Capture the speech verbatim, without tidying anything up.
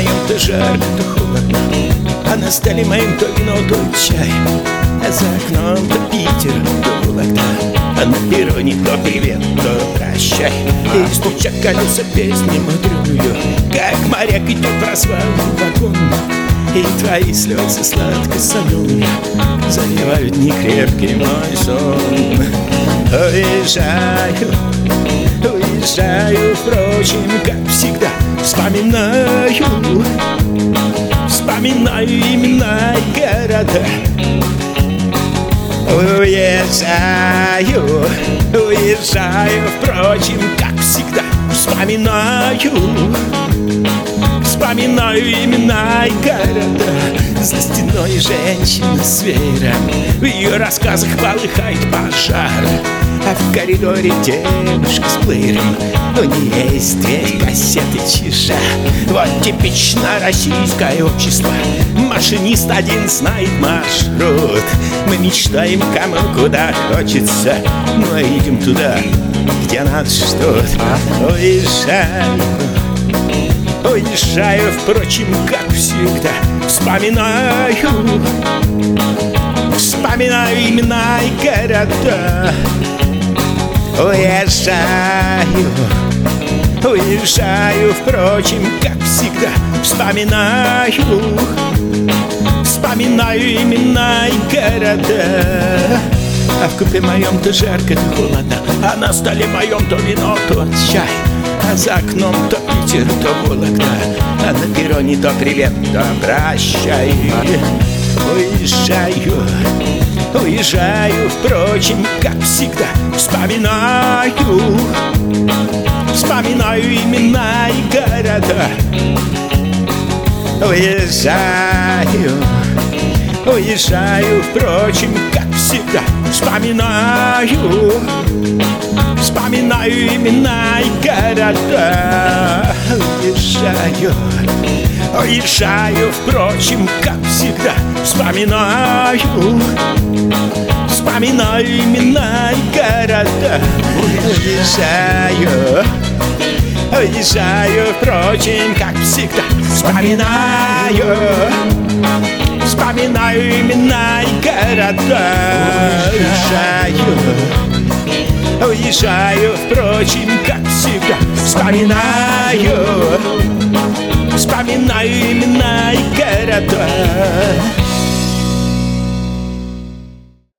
моем-то жарко, то холодно, а на столе моем то вино, то чай. А за окном-то Питер, то Вологда, а на перроне то привет, то прощай. И стучат колеса песни мудрёную, как моряк идет в развалный вагон. И твои слезы сладко-соленые заливают некрепкий мой сон. Уезжаю, уезжаю, впрочем, как всегда, вспоминаю, вспоминаю имена и города. Уезжаю, уезжаю, впрочем, как всегда, вспоминаю, вспоминаю имена и города. За стеной женщина с веером, в ее рассказах полыхает пожар. А в коридоре девушка с плеером, у нее есть две кассеты чижа. Вот типично российское общество, машинист один знает маршрут. Мы мечтаем, кому куда хочется, но идем туда, где нас ждут. Уезжаю, уезжаю, впрочем, как всегда, вспоминаю, вспоминаю имена и города. Уезжаю, уезжаю, впрочем, как всегда, вспоминаю, вспоминаю имена и города. А в купе моем-то жарко, то холодно, а на столе моем то вино, то чай. А за окном то Питер, то Вологда, а на перроне то привет, то прощай. Уезжаю, уезжаю, впрочем, как всегда, вспоминаю, вспоминаю имена и города. Уезжаю, уезжаю, впрочем, как всегда, вспоминаю, вспоминаю имена и города. Уезжаю, уезжаю, впрочем, как всегда, вспоминаю, вспоминаю имена и города. Уезжаю, уезжаю, впрочем, как всегда, вспоминаю, вспоминаю имена и города. Уезжаю, уезжаю, впрочем, как всегда, вспоминаю, вспоминаю имена и города.